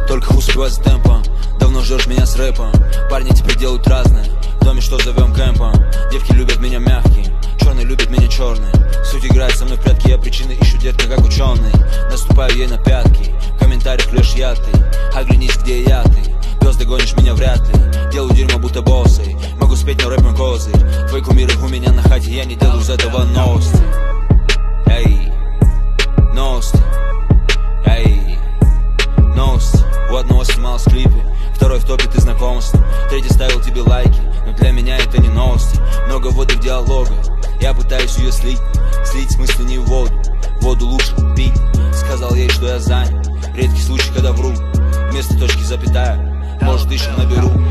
только успевай за темпом. Давно ждешь меня с рэпом. Парни теперь делают разное, в доме что зовем кемпом. Девки любят меня мягкий, черный любит меня черный. Суть играет со мной в прятки, я причины ищу, детка, как ученый. Наступаю ей на пятки, в комментариях лишь я ты. Оглянись, где я ты, звезды гонишь меня вряд ли. Делаю дерьмо будто боссой, могу спеть, но рэп мой козырь. Твои кумиры у меня на хате, я не делаю из этого новости. Эй, новости. Эй, новости. У одного снималось клипы, второй в топе ты знакомство, третий ставил тебе лайки, но для меня это не новости. Много воды в диалогах, я пытаюсь ее слить смыслы не в воду, воду лучше пить. Сказал ей, что я занят, редкий случай, когда вру, вместо точки запятая, может еще наберу.